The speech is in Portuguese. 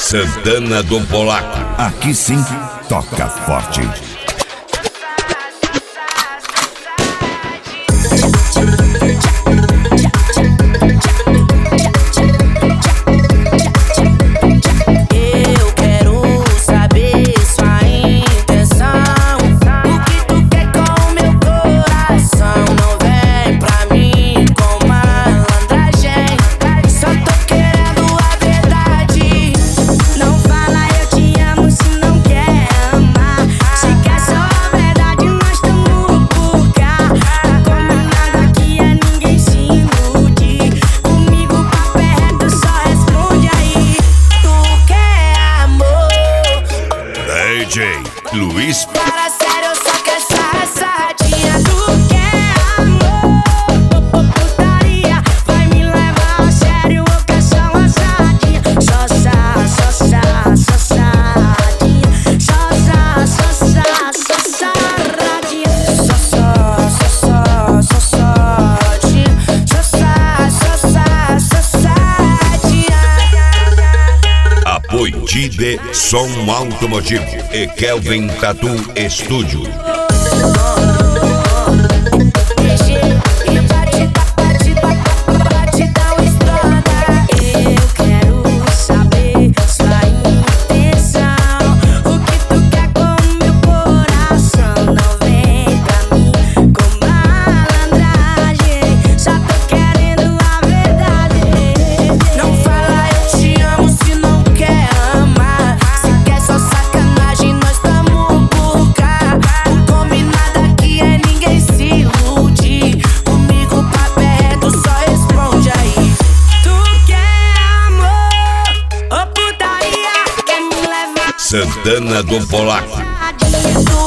Santana do Polaco. Aqui sim, toca forte. DJ Luiz. Para sério, eu só quero essa sardinha. Tu quer amor, putaria, vai me levar a sério, eu quero só uma sardinha. Só sardinha. Só sardinha. Apoio de som automotivo e Kelvin Tatu Estúdio. Santana do Polaco.